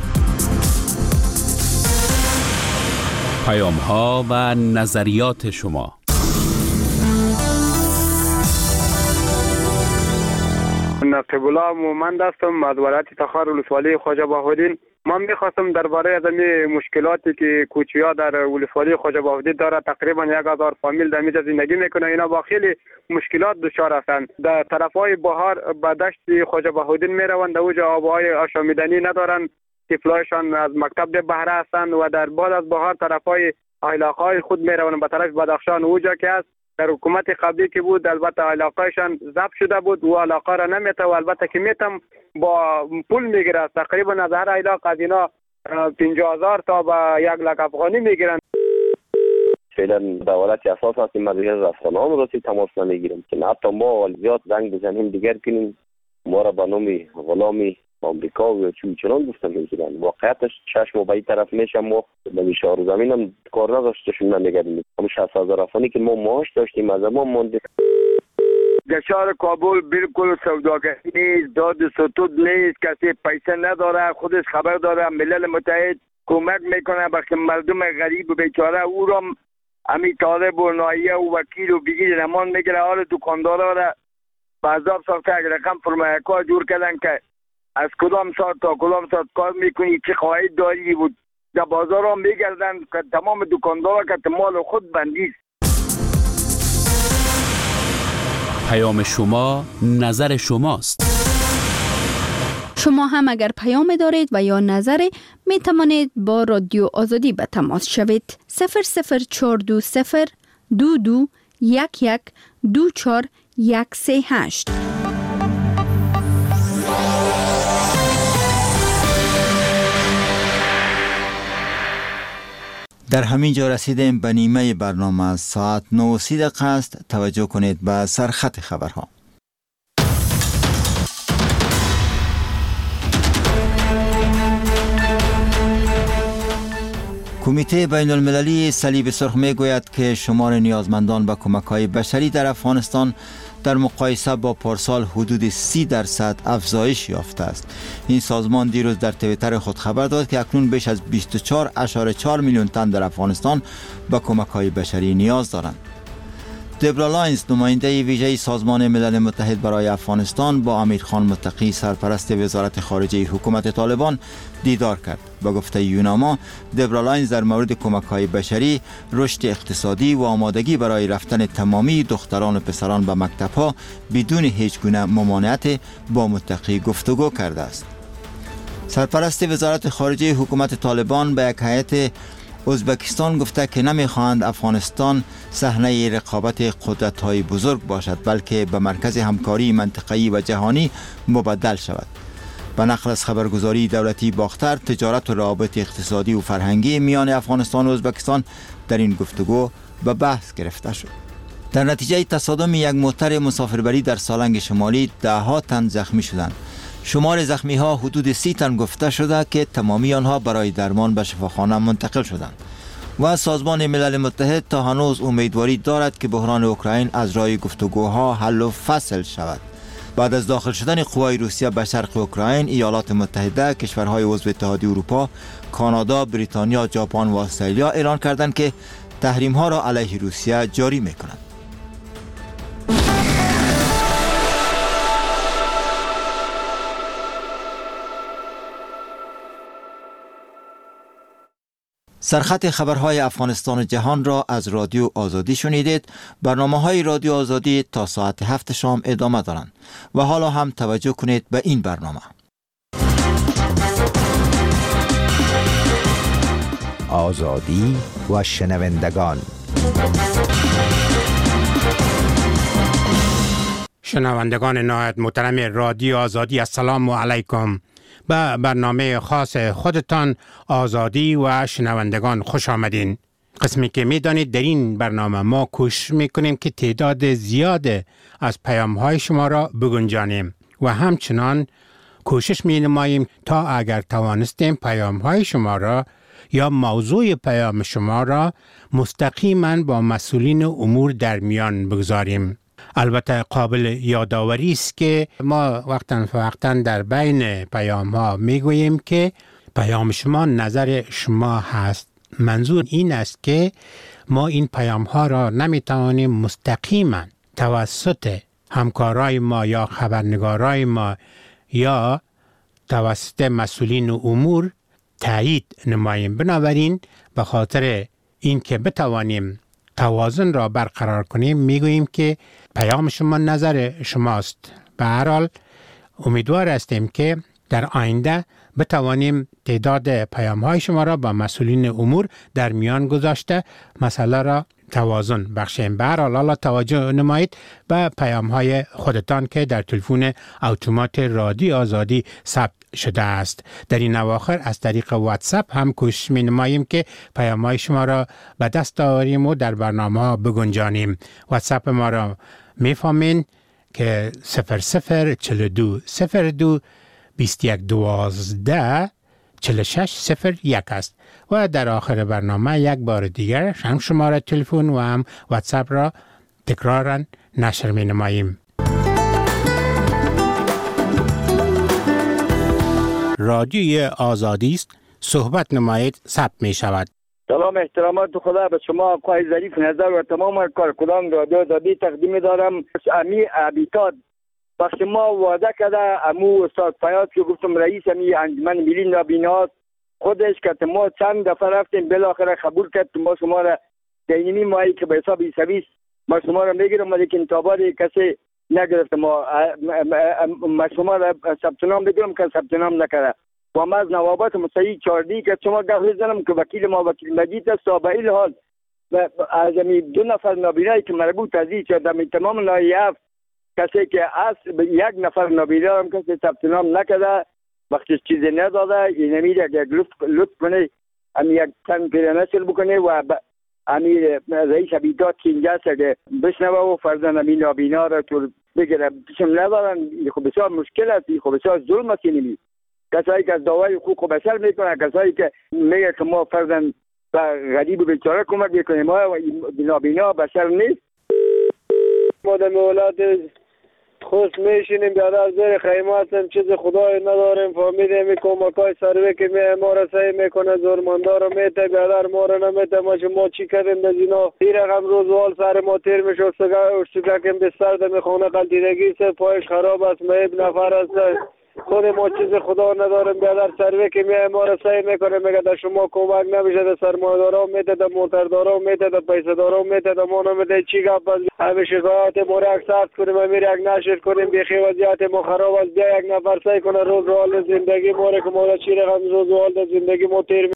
پیام ها و نظریات شما. نقیب الله مومند هستم از ولایت تخار ولسوالی خواجه بهاءالدین. من میخواستم درباره از این مشکلاتی که کوچیا در ولسوالی خواجه بهاءالدین داره، تقریبا یک هزار فامیل در اینجا زندگی میکنه، اینا با خیلی مشکلات دچار هستند. در طرفای بهار به دشت خواجه بهاءالدین میروند، اوجا آبهای آشامیدنی ندارن، طفلایشان از مکتب ده بهره هستند و در بعد از بهار طرفای علاقهای خود میروند به طرف بدخشان، اوجا که است در حکومت قبلی که بود البته علاقهشان ضبط شده بود و علاقه را نمیته و البته که میتم با پول میگیره، تقریبا از هر علاقه از اینا پنجاه هزار تا به یک لک افغانی میگیرن. فعلا دولت اساس هستیم از دیگر رسانه‌ها رسید تماس نمیگیریم که حتی ما والدیات زنگ بزنیم دیگر کنیم ما را به نام غلامی آمریکا و چون چنان گفتن میگیرن. واقعیتش چشم و به این طرف میشم ما به شهر زمین هم کار نداشتشون نمیگردیم. همون شصت هزار افغانی که ما معاش داشتیم از ما مونده. در شهر کابل بالکل سوداگری نیست، داد ستود نیست، کسی پیسه نداره، خودش خبر داره. ملل متحد کمک میکنه به مردم غریب و بیچاره، او را امی طالب و نایه و وکیل و بگیر نمان میگیره. حال دکاندارا را به عذاب ساخته. اگر رقم فرمایکا جور کردن که از کدام ساعت تا کدام ساعت کار میکنی، چه قواعد داری بود. در بازار هم میگردن که تمام دکاندارا که مال خود بندیست. پیام شما نظر شماست. شما هم اگر پیام دارید و یا نظری می توانید با رادیو آزادی به تماس شوید. صفر صفر چهار دو صفر دو دو یک یک دو چهار یک سه هشت. در همین جا رسیدیم به نیمه برنامه. از ساعت نه و سی دقیقه است. توجه کنید به سرخط خبرها. کمیته بین المللی صلیب سرخ می گوید که شمار نیازمندان به کمک‌های بشری در افغانستان در مقایسه با پارسال حدود سی درصد افزایش یافته است. این سازمان دیروز در توییتر خود خبر داد که اکنون بیش از بیست و چهار ممیز چهار میلیون تن در افغانستان به کمک‌های بشری نیاز دارند. دبرا لاینز، نماینده ویژه سازمان ملل متحد برای افغانستان، با امیر خان متقی، سرپرست وزارت خارجه حکومت طالبان دیدار کرد. با گفته یوناما، دبرا لاینز در مورد کمک‌های بشری، رشد اقتصادی و آمادگی برای رفتن تمامی دختران و پسران به مکتب‌ها بدون هیچ گونه ممانعت با متقی گفتگو کرده است. سرپرست وزارت خارجه حکومت طالبان به یک هیئت ازبکستان گفته که نمیخواهند افغانستان صحنه رقابت قدرت‌های بزرگ باشد، بلکه به مرکز همکاری منطقه‌ای و جهانی مبدل شود. به نقل از خبرگزاری دولتی باختر، تجارت و روابط اقتصادی و فرهنگی میان افغانستان و ازبکستان در این گفتگو به بحث گرفته شد. در نتیجه تصادم یک موتر مسافربری در سالنگ شمالی ده ها تن زخمی شدند. شمار زخمی ها حدود سی تن گفته شده که تمامی آنها برای درمان به شفاخانه منتقل شدند. و سازمان ملل متحد تا هنوز امیدواری دارد که بحران اوکراین از راه گفتگوها حل و فصل شود. بعد از داخل شدن قوای روسیه به شرق اوکراین، ایالات متحده، کشورهای عضو اتحادیه اروپا، کانادا، بریتانیا، ژاپن و استرالیا اعلان کردند که تحریم ها را علیه روسیه جاری می‌کنند. سرخط خبرهای افغانستان و جهان را از رادیو آزادی شنیدید. برنامه های رادیو آزادی تا ساعت هفت شام ادامه دارند و حالا هم توجه کنید به این برنامه. آزادی و شنوندگان. شنوندگان نهایت محترم رادیو آزادی، السلام علیکم. به برنامه خاص خودتان آزادی و شنوندگان خوش آمدین. قسمی که می دانید در این برنامه ما کوشش می کنیم که تعداد زیاد از پیام های شما را بگنجانیم و همچنان کوشش می نماییم تا اگر توانستیم پیام های شما را یا موضوع پیام شما را مستقیما با مسئولین امور در میان بگذاریم. البته قابل یادآوری است که ما وقتا فوقتا در بین پیام ها می گوییم که پیام شما نظر شما هست. منظور این است که ما این پیام ها را نمی توانیم مستقیما توسط همکارای ما یا خبرنگارای ما یا توسط مسئولین امور تایید نماییم. بنابراین به خاطر این که بتوانیم توازن را برقرار کنیم میگوییم که پیام شما نظر شماست. به هر حال امیدوار هستیم که در آینده بتوانیم تعداد پیام های شما را با مسئولین امور در میان گذاشته مسئله را توازن بخشیم. به هر حال حالا توجه نمایید به پیام های خودتان که در تلفن اتومات رادیو آزادی ثبت شده است. در این اواخر از طریق واتساپ هم کوشش می نماییم که پیام های شما را به دست آوریم و در برنامه ها بگنجانیم. واتساپ ما را می فهمین که صفر صفر چهل و دو صفر دو بیست و یک دوازده چهل و شش صفر یک است و در آخر برنامه یک بار دیگر هم شماره تلفن و هم واتساپ را تکرارا نشر می نماییم. رادیوی آزادی است. صحبت نمایید ثبت می شود. سلام احترامات خدا به شما آقای ظریف نظر و تمام کارکنان رادیو آزادی تقدیم دارم. امی ابیتاد وقتی ما وعده کرده امو استاد فیاض که گفتم رئیس امی انجمن ملی نابینات خودش که ما چند دفعه رفتیم بالاخره قبول کرد ما شما را دینی ماهی که به حساب سرویس ما شما را میگیرم ولی تابار کسی نگرفت ما ما شما را ثبت نام بگیرم که ثبت نام نکرده و ما از نوابت مستعی چاردی که شما گفت زنم که وکیل ما وکیل مجید است و به این حال از دو نفر نابینایی که مربوط از این چه تمام نایه کسی که از یک نفر نابینا هم کسی ثبت نام نکرده وقتی چیزی نداده این امیر یک لطف کنه امی یک تن پیرنسل بکنه و امیر رئیس ابیداد که اینجا است که بشنوه و فرزن امی نابینا را تو بگیره بشم ندارن این خب بسیار مشکل است این خب بسیار ظلم است اینمی کسایی که از دعوای حقوق بشر میکنه کسایی که میگه که ما فرزن غریب و بیچاره کمک میکنیم ما نابینا بشر نیست ما در مولاد خوش میشینیم بیادر زیر خیمه هستیم چیز خدای نداریم فهمیدیم کمک های سروی که می ما را سعی میکنه زورمندار رو میته بیادر ما را نمیته ما ما چی کردیم در اینا این رقم روزوال سر ما تیر میشه اشتگاکیم بستر در میخونه قلدیدگی سه پایش خراب است مهیب نفر است خود ما چیز خدا نداریم بیادر سروی که می ما را سعی میکنه میگه در شما کمک نمیشه در سرمایه‌دارا میته در موتردارا میته در پیسه‌دارا میته در ما نمیته چی گپ است همه شکایت ما را اکسپت کنیم امیر یک نشر کنیم بیخی وضعیت ما خراب است بیا یک نفر سعی کنه روز حال زندگی ما را که ما را چی رقم روز حال زندگی ما تیر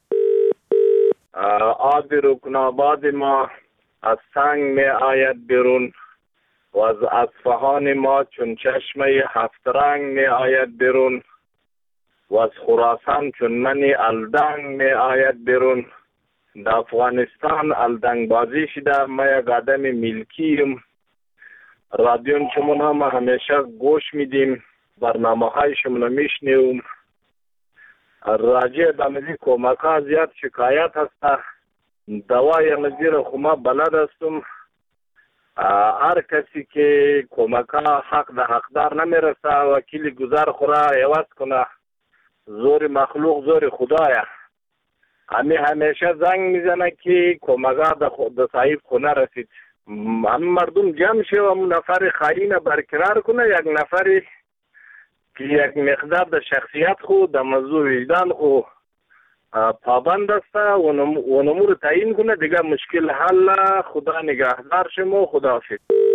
آب رکناباد ما از سنگ می آید بیرون و از اصفهان ما چون چشمه هفت رنگ می آید بیرون و از خراسان چون منی الدنگ می آید بیرون در افغانستان الدنگ بازی شده ما یک آدم ملکیم رادیون شمون هم همیشه گوش میدیم برنامه های شمون میشنیم راجع به مزید کمک ها زیاد شکایت هسته دوای مزید خوما بلد هستم هر کسی که کمک ها حق ده حقدار نمیرسه وکیل گذار خورا عوض کنه زور مخلوق زور خدایه همی همیشه زنگ میزنه که کمک ها ده صاحب خونه رسید هم مردم جمع شه و نفر خاین برقرار کنه یک نفری که یک مقدار د شخصیت خو د موضوع وجدان خو پابند است و نمور تعیین کنه دیگه مشکل حل خدا نگهدار شما خدا حافظ.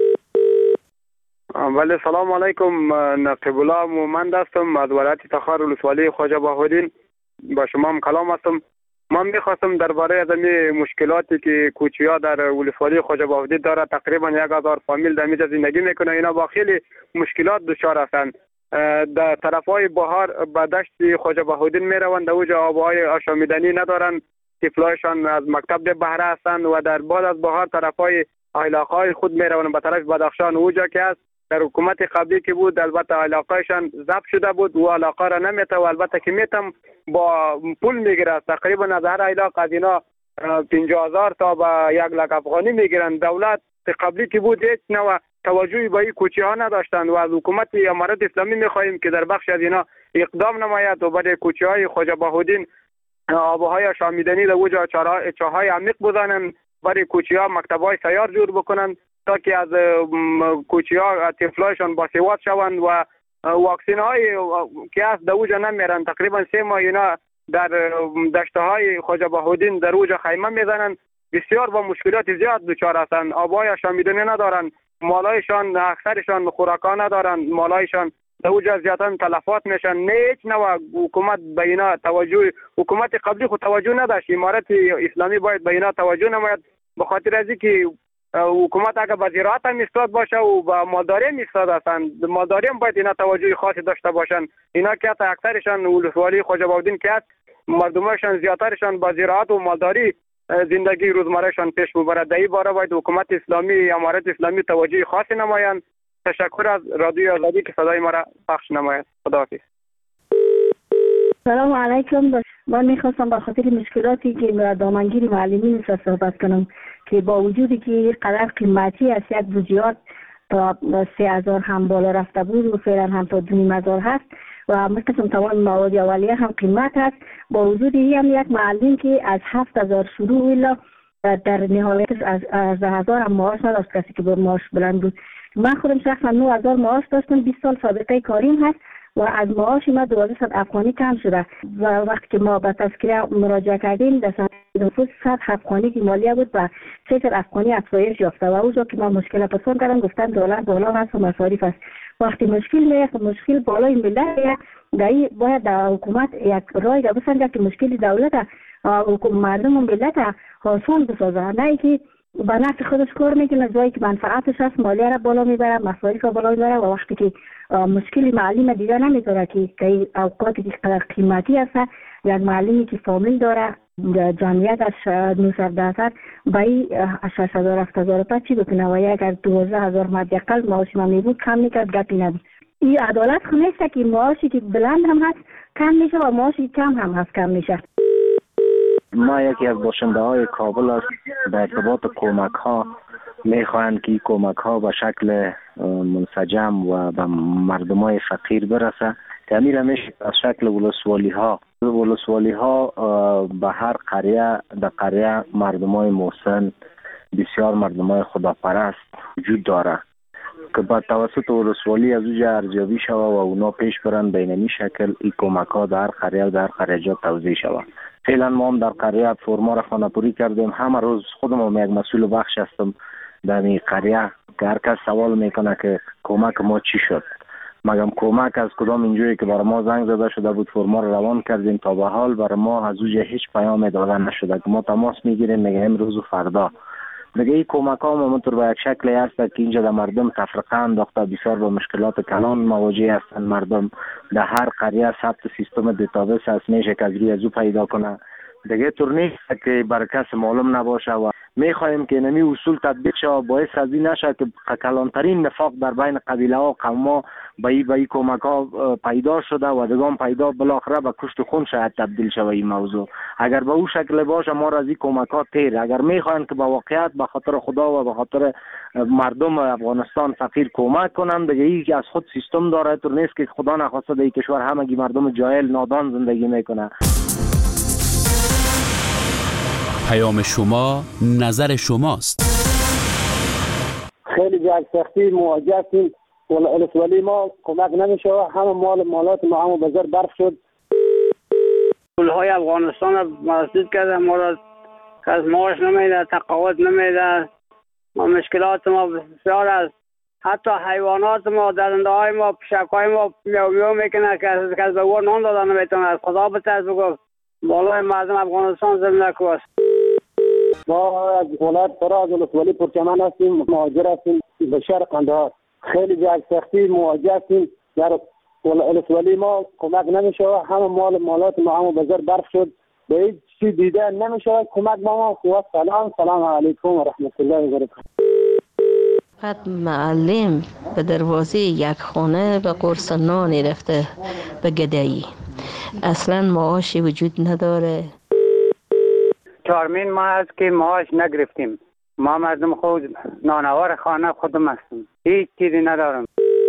بله سلام علیکم نقیب الله مومند هستم از ولایت تخار ولسوالی خواجه بهاءالدین با شما هم کلام هستم. من میخواستم درباره از این مشکلاتی که کوچیا در ولسوالی خواجه بهاءالدین داره تقریبا یک هزار فامیل در اینجا زندگی میکنه اینا با خیلی مشکلات دچار هستند. در طرفای بهار به دشت خواجه بهاءالدین میروند اوجا آبهای آشامیدنی ندارن طفلایشان از مکتب ده بهره هستند و در بعد از بهار طرفای علاقه خود میروند به طرف بدخشان اوجا که است در حکومت قبلی که بود البته علاقهشان ضبط شده بود و علاقه را نمیته و البته که میتم با پول میگیره تقریبا از هر علاقه از اینا پنجاه هزار تا به یک لک افغانی میگیرن. دولت قبلی که بود هیچ نوع توجهی به این کوچه ها نداشتند و از حکومت امارت اسلامی میخواهیم که در بخش از اینا اقدام نماید و برای کوچه های خواجه بهاءالدین آبهای آشامیدنی در اوجا چاهای عمیق بزنن برای کوچه ها مکتب های سیار جور بکنن تا که از کوچه ها طفلایشان باسواد شوند و واکسین های که از در اوجا نمیرن تقریبا سه ماه اینا در دشته های خواجه بهاءالدین در اوجا خیمه میزنن بسیار با مشکلات زیاد دچار هستند. آبهای آشامیدنی ندارن مالایشان اکثرشان خوراکا ندارن مالایشان در اوجا زیادن تلفات میشن نه هیچ نوع حکومت به اینا توجه حکومت قبلی خود توجه نداشت امارت اسلامی باید به اینا توجه نماید به خاطر از اینکه حکومت اگر به زراعت هم ایستاد باشه و به مالداری هم ایستاد هستند مالداری هم باید اینا توجه خاصی داشته باشن اینا که اکثرشان ولسوالی خواجه بهاءالدین که مردمشان زیادترشان با زراعت و مالداری زندگی روزمرهشان پیش ببرد. در این باره باید حکومت اسلامی امارت اسلامی توجه خاصی نمایند. تشکر از رادیو آزادی که صدای ما را پخش نماید. خداحافظ. سلام علیکم. من میخواستم به خاطر مشکلاتی که دامنگیر معلمین را صحبت کنم که با وجودی که قدر قیمتی است یک روزیات تا سه هزار هم بالا رفته بود و فعلا هم تا دو نیم هزار هست و مثل تمام مواد اولیه هم قیمت است. با وجود این هم یک معلم که از هفت هزار شروع الا در نهایت از از هزار هم معاش نداشت، کسی که با معاش بلند بود. من خودم شخصا نه هزار معاش داشتم، بیست سال سابقه کاریم هست و از معاش ما دوازده صد افغانی کم شده و وقتی که ما به تذکره مراجعه کردیم در سال نفوس صد افغانی که مالیه بود و سه صد افغانی افزایش یافته و اونجا که ما مشکل پسند کردم گفتن دلار بالا هست و مصارف است. وقتی مشکل میاد مشکل بالای ملت دایی باید در حکومت یک رای را بسنجه که مشکل دولت مردم و ملت آسان بسازه، نه که به نفع خودش کار میکنه جایی که منفعتش هست مالیه را بالا میبره، مصارف را بالا میبره و وقتی که مشکلی معلم دیگه نمیذاره که که اوقاتی که قدر قیمتی هست، یک معلمی که فامیل داره جمعیت از نهصد درصد با این شش هزار هفت هزار تا چی بکنه و اگر دوازده هزار مدی اقل معاش ما میبود کم میکرد گپی نبود. این عدالت خو نیست که معاشی که بلند هم هست کم میشه و معاشی کم هم هست کم میشه. ما یکی از باشنده های کابل است. در ارتباط کمک ها میخواهند که کمک ها به شکل منسجم و به مردم های فقیر برسه. تعمیر میشه از شکل ولسوالی ها. ولسوالی ها به هر قریه در قریه مردم های محسن بسیار مردم های خداپرست وجود داره که با توسط ولسوالی از اوجه ارزیابی شوه و اونا پیش برن به اینمی شکل این کمک ها در هر قریه و در قریه جا توزیع شوه. فعلا ما هم در قریه فرما را خانه‌پوری کردیم. همه روز خودم هم یک مسئول بخش هستم در این قریه که هر کس سوال میکنه که کمک ما چی شد. مگم کمک از کدام اینجوری که برای ما زنگ زده شده بود فرما را روان کردیم تا به حال برای ما از اوجه هیچ پیام داده نشده که ما تماس میگیریم میگه امروز و فردا. دیگه این کمک ها همونطور به یک شکلی هست که اینجا در مردم تفرقه انداخته، بسیار با مشکلات کلان مواجه هستند. مردم در هر قریه ثبت سیستم دیتابیس هست میشه که از روی ازو پیدا کنه. دیگه طور نیست که بر کس معلوم نباشه و میخواهیم که نمی اصول تطبیق شود باعث از این نشه که کلانترین نفاق در بین قبیله ها و قوم ها به این به این کمک ها پیدا شده و دیگه پیدا بالاخره به کشت خون شاید تبدیل شود این موضوع. اگر به اون شکل باشه ما را از این کمک ها تیر، اگر میخواهند که به واقعیت به خاطر خدا و به خاطر مردم افغانستان فقیر کمک کنند، دیگه این که از خود سیستم داره، طور نیست که خدا نخواسته در این کشور همگی مردم جاهل نادان زندگی میکنه. پیام شما نظر شماست. خیلی جای سختی مواجه هستیم. ولسوالی ما کمک نمیشه، همه مال مالات ما همه بازار برف شد. پولهای افغانستان را مسدود کرده، ما را از معاش نمیده، تقاعد نمیده. ما مشکلات ما بسیار است. حتی حیوانات ما، درنده های ما، پشک های ما میو میو میکنه که از به ور نان داده نمیتونه. از خدا بترس بگو بالای مردم افغانستان زمینه کوست. ما از ولایت فراز ولسوالی پرچمن هستیم، مهاجر هستیم به شهر قندهار. خیلی جای سختی مواجه هستیم. در ولسوالی ما کمک نمیشه، همه مال مالات ما همه بازار برف شد. به هیچ چی دیده نمیشه کمک ما. و سلام سلام علیکم و رحمت الله و برکاته. بعد معلم به دروازه یک خانه به قرص نانی رفته به گدایی، اصلا معاشی وجود نداره. چهارمین ماه است که معاش نگرفتیم. ما مردم خود نانوار خانه خودم هستیم، هیچ چیزی ندارم.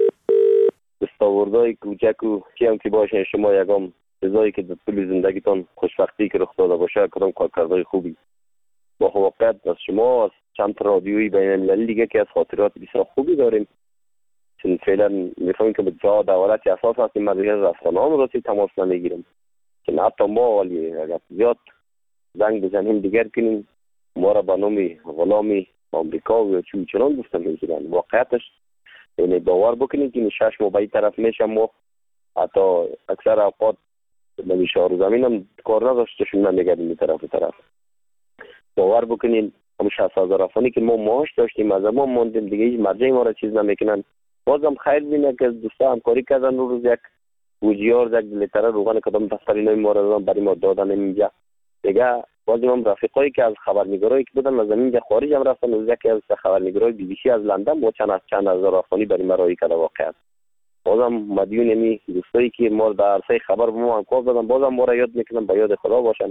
دستاوردهای کوچک و چی هم که باشه شما یکم چیزایی که در طول زندگیتان خوشبختی که رخ داده باشه کدام کارکردهای خوبی با واقعیت از شما از چند رادیویی بین المللی دیگه که از خاطرات بسیار خوبی داریم. چون فعلا میفهمیم که به جا دولتی اساس هستیم، ما دیگه از رسانه‌ها راستی تماس نمیگیریم. چون حتی ما ولی اگر زیاد زنگ بزنیم دیگر کنیم ما را به نام غلامی آمریکا و چون چنان گفتن میگیرن. واقعیتش یعنی باور بکنید که شش ماه به این طرف میشم ما حتی اکثر اوقات نمیشه رو زمین هم کار نداشتشون نمیگردیم این طرف و طرف. باور بکنین هم شصت هزار افغانی که ما معاش داشتیم از ما موندیم دیگه هیچ مرجعی ما را چیز نمیکنن. بازم خیر بینه که دوستا همکاری کردن روز یک گوجیار یک لیتره روغن کدام دفتری نمی ما را برای ما دادن اینجا دیگه. بازم هم رفیقایی که از خبرنگارایی که بودن از اینجا خارج هم رفتن و یک از خبرنگارای بی بی سی از لندن با چند از چند هزار افغانی برای ما رای کرده واقعا. بازم مدیون یعنی دوستایی که ما در عرصه خبر به ما همکار دادن بازم ما را یاد میکنم به یاد خدا باشن.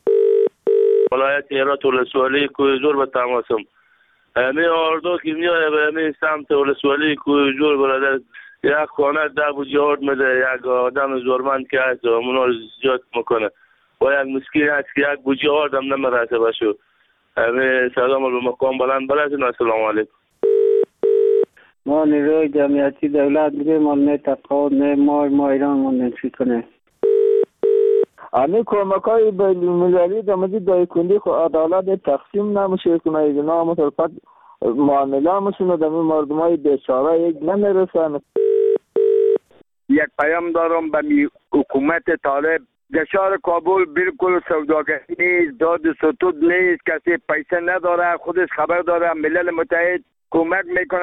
ولایت هرات ولسوالی کوی جور به تماسم. همه آردو که میایه به همه سمت ولسوالی کوی جور برادر یک خانه ده بوجه آرد میده، یک آدم زورمند که هست و منو زیاد میکنه و یک مسکین هست که یک بوجه آرد هم نمیرسه بشو. همه سلام رو مقام بلند برسون. السلام علیکم. ما نیروی جمعیتی دولت میگه مال نه تقاعد نه مای ما ایران موندن چی کنه. امی کمکای بین‌المللی در مورد دایکندی خو عدالت تقسیم نمیشه کنه، اینا مطلقاً معامله میشونه در مردمای بیچاره یک نمیرسن. یک پیام دارم به حکومت طالب، گشار کابل بالکل سوداگری نیست، داد ستود نیست، کسی پیسه نداره، خودش خبر داره، ملل متحد کمک میکنه.